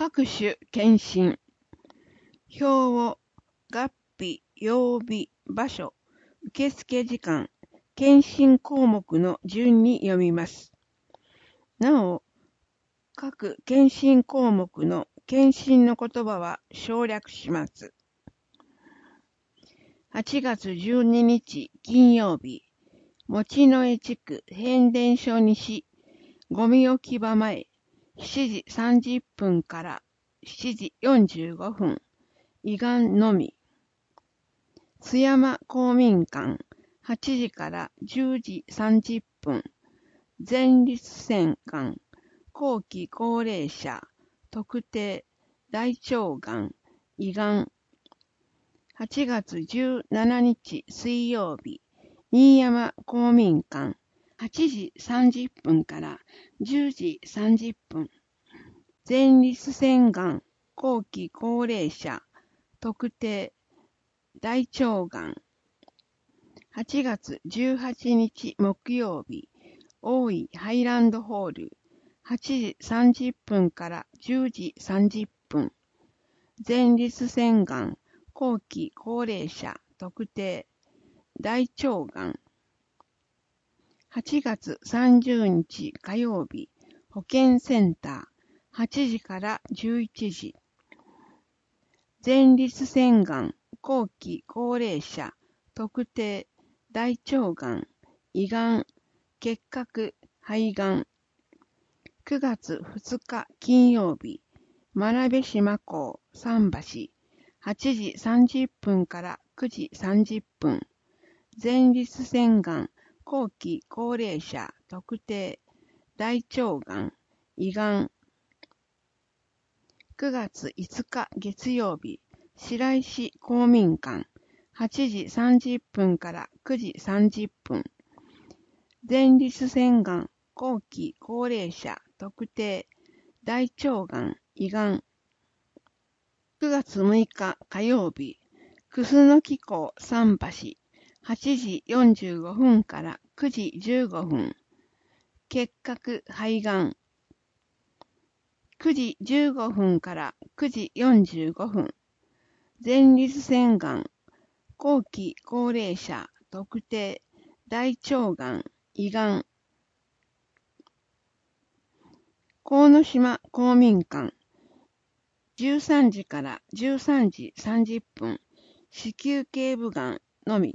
各種検診。表を月日、曜日、場所、受付時間、検診項目の順に読みます。なお、各検診項目の検診の言葉は省略します。8月12日金曜日、持之江地区変電所西ゴミ置き場前7時30分から7時45分、胃がんのみ。津山公民館8時から10時30分、前立腺がん、後期高齢者、特定、大腸がん、胃がん。8月17日水曜日、新山公民館8時30分から10時30分、前立腺がん、後期高齢者、特定、大腸がん。8月18日木曜日、大井ハイランドホール、8時30分から10時30分、前立腺がん、後期高齢者、特定、大腸がん。8月30日火曜日、保健センター、8時から11時。前立腺がん、後期高齢者、特定、大腸がん、胃がん、結核、肺がん。9月2日金曜日、真鍋島港、桟橋、8時30分から9時30分。前立腺がん、後期高齢者、特定、大腸がん、胃がん。9月5日月曜日、白石公民館、8時30分から9時30分。前立腺がん、後期高齢者、特定、大腸がん、胃がん。9月6日火曜日、楠木港桟橋、8時45分から9時15分。結核、肺がん。9時15分から9時45分。前立腺がん、後期高齢者、特定、大腸がん、胃がん。鴻島公民館、13時から13時30分、子宮頸部がんのみ。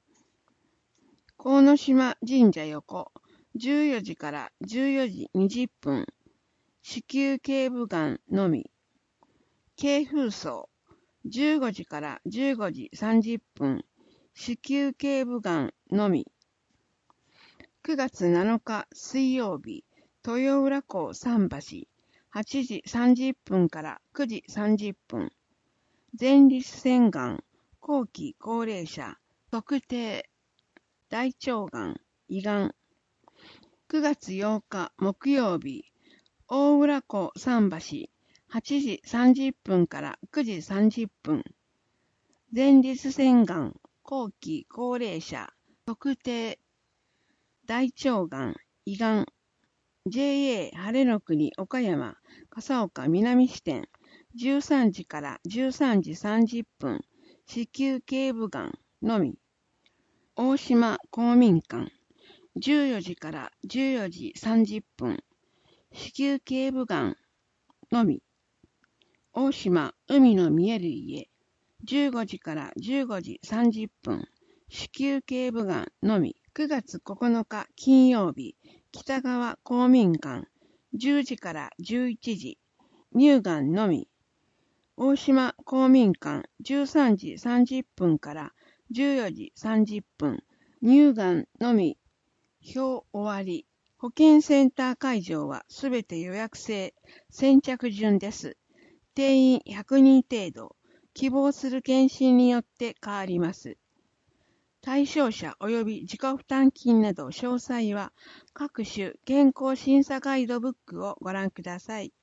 鴻島神社横、14時から14時20分、子宮頸部がんのみ。京風荘、15時から15時30分、子宮頸部がんのみ。9月7日水曜日、豊浦港桟橋、8時30分から9時30分。前立腺がん、後期高齢者、特定、大腸がん、胃がん。9月8日木曜日、大浦港桟橋、8時30分から9時30分。前立腺がん、後期高齢者、特定、大腸がん、胃がん。JA 晴れの国岡山笠岡南支店、13時から13時30分、子宮頸部がんのみ。大島公民館、14時から14時30分、子宮頸部がんのみ。大島海の見える家、15時から15時30分、子宮頸部がんのみ。9月9日金曜日、北川公民館、10時から11時、乳がんのみ。大島公民館、13時30分から14時30分、乳がんのみ。表終わり。保健センター会場はすべて予約制、先着順です。定員100人程度、希望する検診によって変わります。対象者及び自己負担金など詳細は各種健康審査ガイドブックをご覧ください。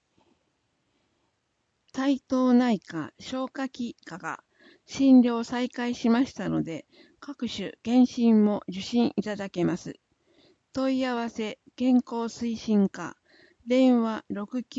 台東内科消化器科が診療再開しましたので、各種検診も受診いただけます。問い合わせ健康推進課、電話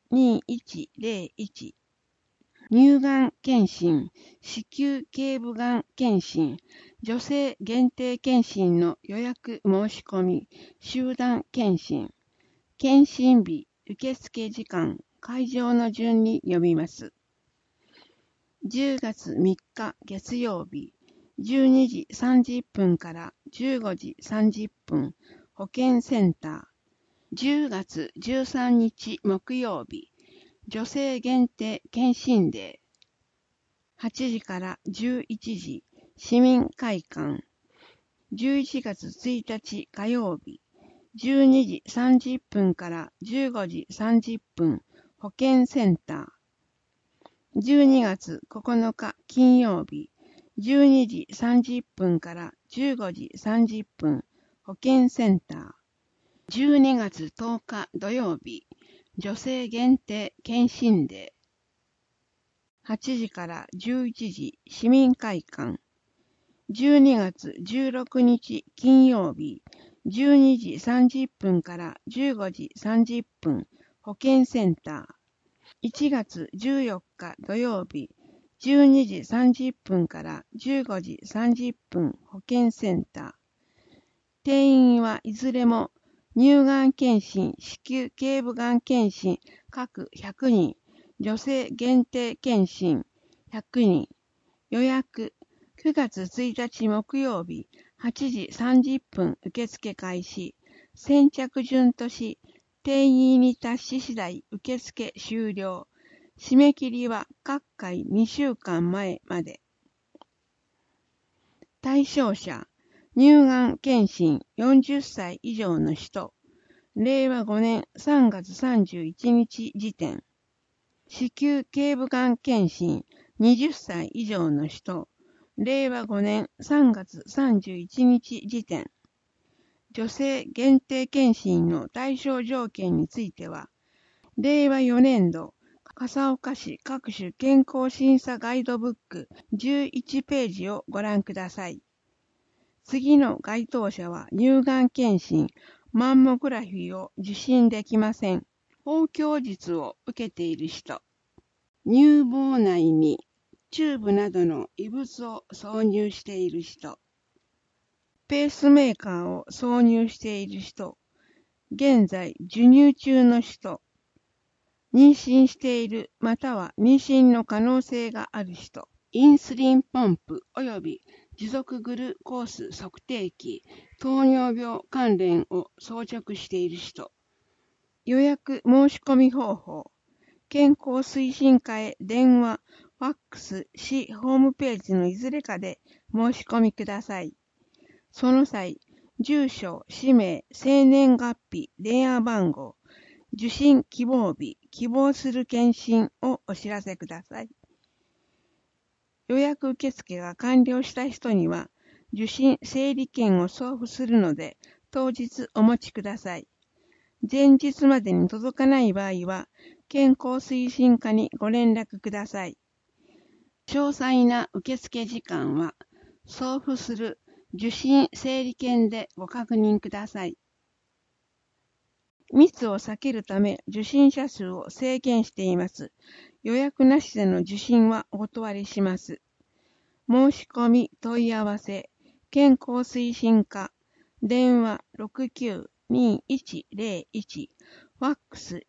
2101乳がん検診、子宮頸部がん検診、女性限定検診の予約申し込み、集団検診、検診日、受付時間、会場の順に読みます。10月3日月曜日、12時30分から15時30分、保健センター。10月13日木曜日、女性限定検診デー。8時から11時、市民会館。11月1日火曜日、12時30分から15時30分、保健センター。12月9日金曜日、12時30分から15時30分、保健センター。12月10日土曜日、女性限定検診デー。8時から11時、市民会館。12月16日金曜日、12時30分から15時30分、保健センター。1月14日土曜日、12時30分から15時30分、保健センター。定員はいずれも乳がん検診、子宮頸部がん検診各100人、女性限定検診100人。予約9月1日木曜日8時30分受付開始。先着順とし、定員に達し次第受付終了。締め切りは各回2週間前まで。対象者、乳がん検診40歳以上の人。令和5年3月31日時点。子宮頸部がん検診20歳以上の人。令和5年3月31日時点。女性限定検診の対象条件については、令和4年度、笠岡市各種健康審査ガイドブック11ページをご覧ください。次の該当者は乳がん検診、マンモグラフィーを受診できません。包協術を受けている人。乳房内にチューブなどの異物を挿入している人。ペースメーカーを挿入している人。現在授乳中の人。妊娠しているまたは妊娠の可能性がある人。インスリンポンプ及び持続グルコース測定器、糖尿病関連を装着している人。予約申し込み方法。健康推進課へ電話、ファックス、市ホームページのいずれかで申し込みください。その際、住所、氏名、生年月日、電話番号、受診希望日、希望する検診をお知らせください。予約受付が完了した人には、受診整理券を送付するので、当日お持ちください。前日までに届かない場合は、健康推進課にご連絡ください。詳細な受付時間は、送付する受診整理券でご確認ください。密を避けるため受診者数を制限しています。予約なしでの受診はお断りします。申し込み問い合わせ、健康推進課、電話692101、ファックス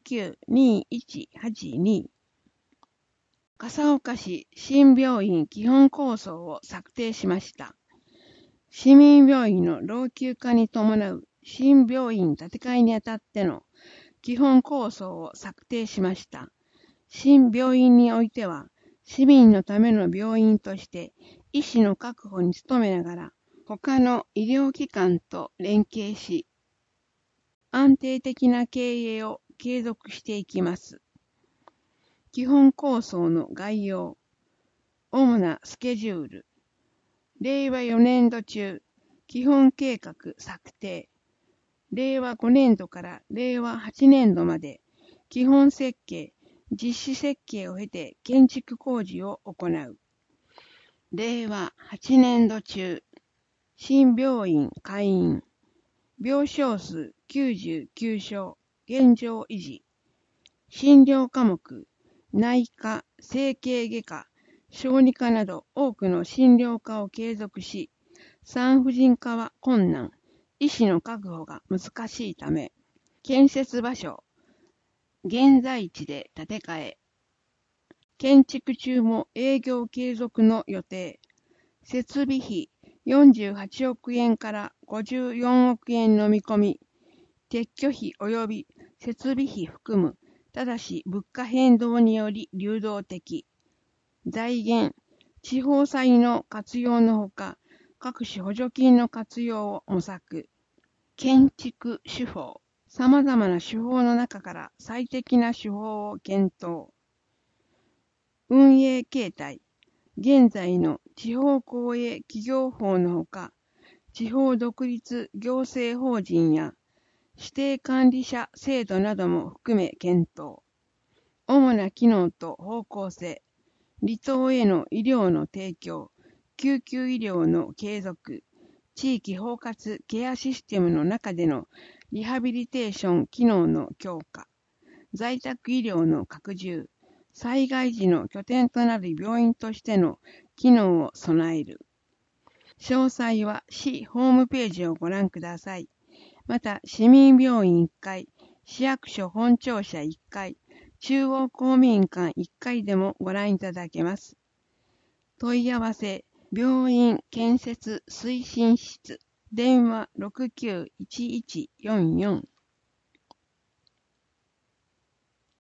692182。笠岡市新病院基本構想を策定しました。市民病院の老朽化に伴う新病院建て替えにあたっての基本構想を策定しました。新病院においては、市民のための病院として医師の確保に努めながら、他の医療機関と連携し、安定的な経営を継続していきます。基本構想の概要、主なスケジュール、令和4年度中、基本計画策定、令和5年度から令和8年度まで、基本設計、実施設計を経て建築工事を行う。令和8年度中、新病院開院、病床数99床、現状維持、 診療科目、内科、整形外科、小児科など多くの診療科を継続し、産婦人科は困難、医師の確保が難しいため、建設場所、現在地で建て替え、建築中も営業継続の予定、設備費48億円から54億円の見込み、撤去費及び設備費含む、ただし物価変動により流動的。財源、地方債の活用のほか、各種補助金の活用を模索。建築手法、様々な手法の中から最適な手法を検討。運営形態、現在の地方公営企業法のほか、地方独立行政法人や指定管理者制度なども含め検討。主な機能と方向性、離島への医療の提供、救急医療の継続、地域包括ケアシステムの中でのリハビリテーション機能の強化、在宅医療の拡充、災害時の拠点となる病院としての機能を備える。詳細は市ホームページをご覧ください。また、市民病院1階、市役所本庁舎1階、中央公民館1階でもご覧いただけます。問い合わせ、病院建設推進室、電話691144